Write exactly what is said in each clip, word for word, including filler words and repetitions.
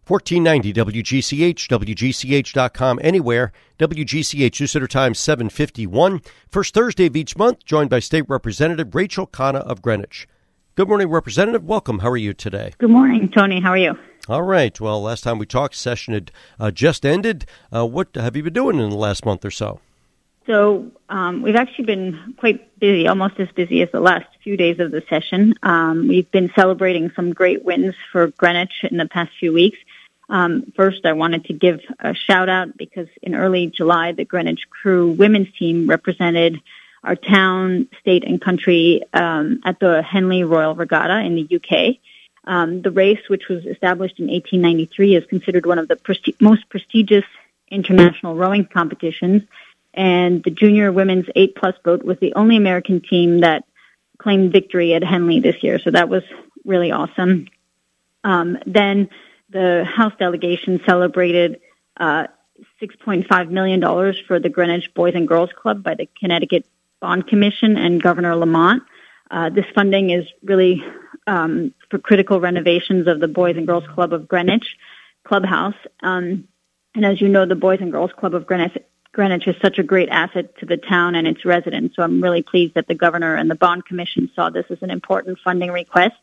fourteen ninety W G C H, W G C H dot com, anywhere. W G C H News Center Time seven fifty-one. First Thursday of each month, joined by State Representative Rachel Khanna of Greenwich. Good morning, Representative. Welcome. How are you today? Good morning, Tony. How are you? All right. Well, last time we talked, session had uh, just ended. Uh, what have you been doing in the last month or so? So um, we've actually been quite busy, almost as busy as the last few days of the session. Um, we've been celebrating some great wins for Greenwich in the past few weeks. Um, first, I wanted to give a shout out because in early July, the Greenwich Crew women's team represented our town, state, and country um, at the Henley Royal Regatta in the U K. Um, the race, which was established in eighteen ninety-three, is considered one of the presti- most prestigious international rowing competitions. And the junior women's eight plus boat was the only American team that claimed victory at Henley this year. So that was really awesome. Um, then the House delegation celebrated uh, six point five million dollars for the Greenwich Boys and Girls Club by the Connecticut Bond Commission and Governor Lamont. Uh, this funding is really um, for critical renovations of the Boys and Girls Club of Greenwich Clubhouse. Um, and as you know, the Boys and Girls Club of Greenwich, Greenwich is such a great asset to the town and its residents. So I'm really pleased that the Governor and the Bond Commission saw this as an important funding request.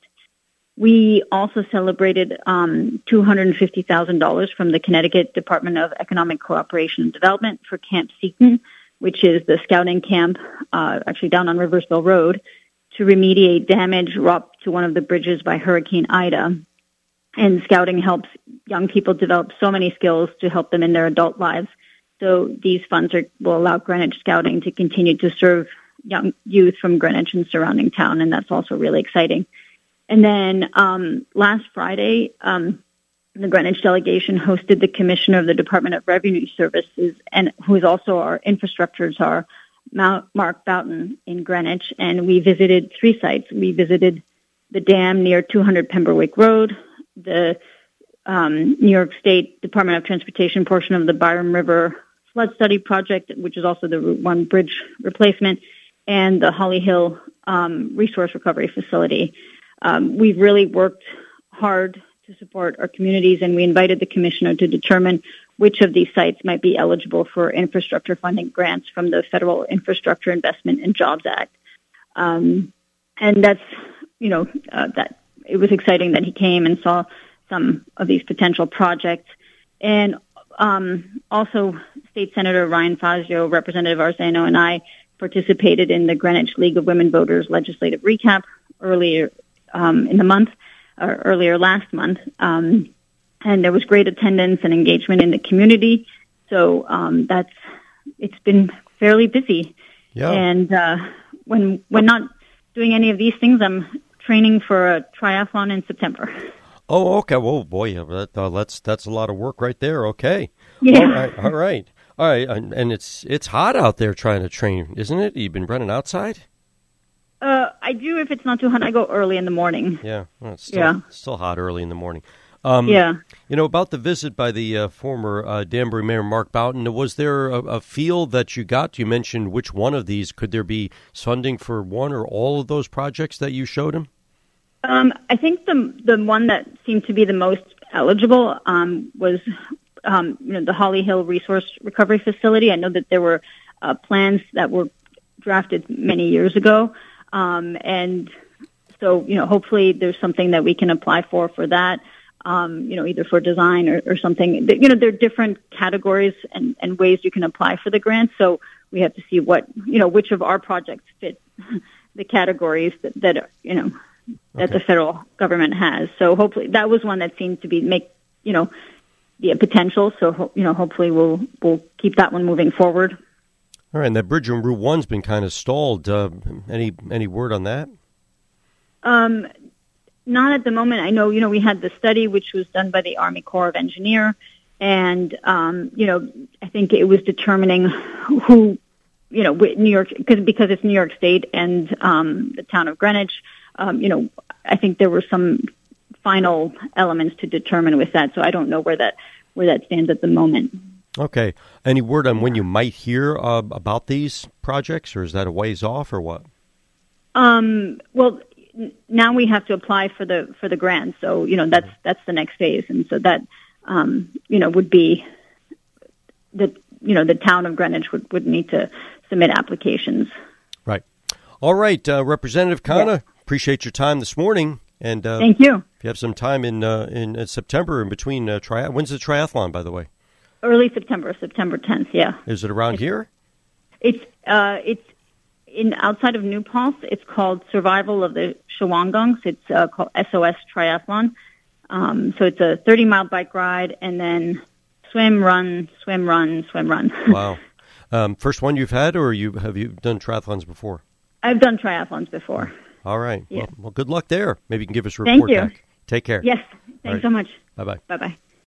We also celebrated um, two hundred fifty thousand dollars from the Connecticut Department of Economic Cooperation and Development for Camp Seton, which is the scouting camp uh, actually down on Riversville Road, to remediate damage wrought to one of the bridges by Hurricane Ida. And scouting helps young people develop so many skills to help them in their adult lives. So these funds are, will allow Greenwich Scouting to continue to serve young youth from Greenwich and surrounding town, and that's also really exciting. And then um, last Friday, um, the Greenwich delegation hosted the Commissioner of the Department of Revenue Services, and who is also our infrastructure czar, Mark Boughton, in Greenwich, and we visited three sites. We visited the dam near two hundred Pemberwick Road, the um, New York State Department of Transportation portion of the Byram River Flood Study Project, which is also the Route one bridge replacement, and the Holly Hill um, Resource Recovery Facility. Um, we've really worked hard to support our communities, and we invited the Commissioner to determine which of these sites might be eligible for infrastructure funding grants from the Federal Infrastructure Investment and Jobs Act. Um, and that's, you know, uh, that it was exciting that he came and saw some of these potential projects. And um, also, State Senator Ryan Fazio, Representative Arzano, and I participated in the Greenwich League of Women Voters legislative recap earlier um, in the month, or earlier last month. Um, and there was great attendance and engagement in the community. So um, that's it's been fairly busy. Yeah. And uh, when when not doing any of these things, I'm training for a triathlon in September. Oh, okay. Well, boy, yeah, that, uh, that's that's a lot of work right there. Okay. Yeah. All right. All right. All right. And, and it's it's hot out there trying to train, isn't it? You've been running outside? Uh, I do if it's not too hot. I go early in the morning. Yeah. Well, it's still, yeah. still hot early in the morning. Um, yeah. You know, about the visit by the uh, former uh, Danbury Mayor Mark Boughton, was there a, a feel that you got? You mentioned which one of these. Could there be funding for one or all of those projects that you showed him? Um, I think the the one that seemed to be the most eligible um, was um, you know, the Holly Hill Resource Recovery Facility. I know that there were uh, plans that were drafted many years ago, um, and so you know, hopefully there's something that we can apply for for that. Um, you know, either for design or, or something. You know, there are different categories and, and ways you can apply for the grant. So we have to see what, you know, which of our projects fit the categories that, that you know, that okay. the federal government has. So hopefully that was one that seemed to be make, you know, the potential. So, you know, hopefully we'll, we'll keep that one moving forward. All right. And that bridge on Route one's been kind of stalled. Uh, any, any word on that? Um, Not at the moment. I know, you know, we had the study, which was done by the Army Corps of Engineer, and, um, you know, I think it was determining who, you know, New York, because because it's New York State and um, the town of Greenwich, um, you know, I think there were some final elements to determine with that, so I don't know where that where that stands at the moment. Okay. Any word on when you might hear uh, about these projects, or is that a ways off, or what? Um, well, now we have to apply for the for the grant, so you know that's that's the next phase, and so that um, you know, would be the, you know, the town of Greenwich would, would need to submit applications. Right. All right. Uh, Representative Khanna, yeah. appreciate your time this morning. And uh, thank you. If you have some time in uh, in uh, September in between, uh, tri- when's the triathlon, by the way? Early September, September tenth, yeah. Is it around it's, here? It's uh, it's in outside of New Paltz. It's called Survival of the Shawangungs. It's uh, called S O S Triathlon. Um, so it's a thirty-mile bike ride, and then swim, run, swim, run, swim, run. Wow. Um, first one you've had, or you have you done triathlons before? I've done triathlons before. All right. Yeah. Well, well, good luck there. Maybe you can give us a report Thank you. back. Take care. Yes. Thanks right. so much. Bye-bye. Bye-bye.